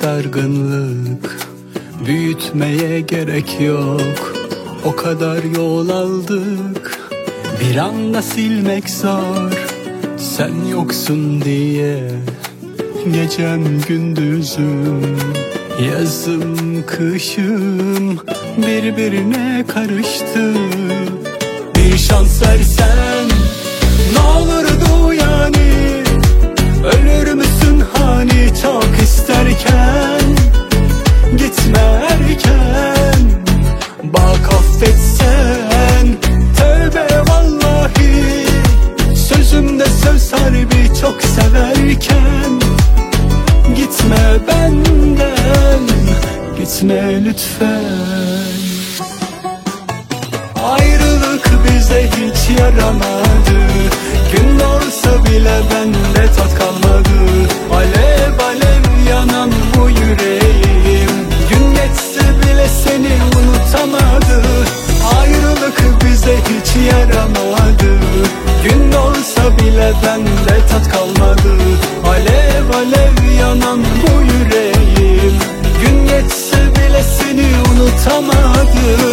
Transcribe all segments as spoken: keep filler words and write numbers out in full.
bir dargınlık, büyütmeye gerek yok. O kadar yol aldık, bir anda silmek zor. Sen yoksun diye gecem gündüzüm, yazım kışım birbirine karıştı. Bir şans versen ne olurdu yani? Ölür müsün hani çok isterken? Gitme erken, bak affetsen tövbe vallahi. Sözümde söz harbi çok severken. Gitme benden, gitme lütfen. Ayrılık bize hiç yaramadı, gün olsa bile bende tat kalmadı. Alev alev yanan bu yüreğim, gün geçse bile seni unutamadı. Ayrılık bize hiç yaramadı, gün olsa bile bende tat kalmadı. Alev alev yanan bu yüreğim, gün geçse bile seni unutamadı.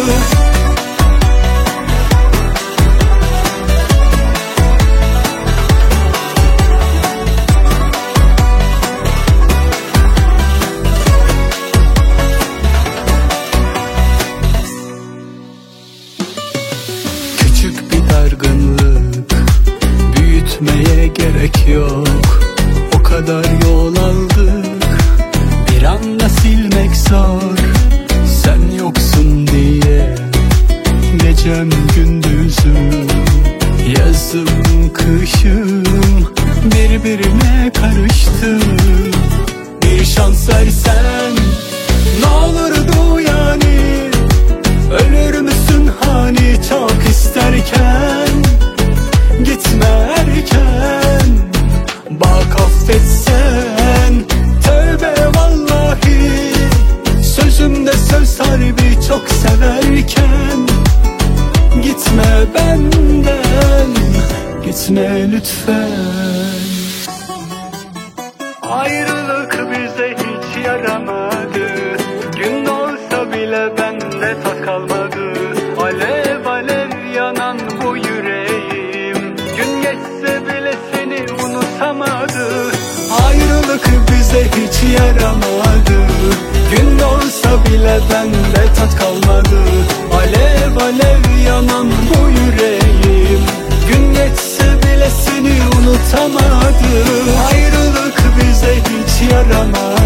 Küçük bir dargınlık, büyütmeye gerek yok. O kadar yol aldık, bir anda silmek zor. Sen yoksun diye gecem gündüzüm, yazım kışım birbirine karıştı. Bir şans versen ne olurdu yani? Ölür müsün hani çok isterken? Gitme erken, bak affetsen tövbe vallahi. Sözümde söz harbi çok severken. Gitme benden, gitme lütfen. Ayrılık bize hiç yaramadı, gün olsa bile bende tat kalmadı. Alev alev yanan bu yüreğim, gün geçse bile seni unutamadı. Ayrılık bize hiç yaramadı, gün olsa bile bende tat kalmadı. Alev alev yanan bu yüreğim, gün geçse bile seni unutamadı. Ayrılık bize hiç yaramadı,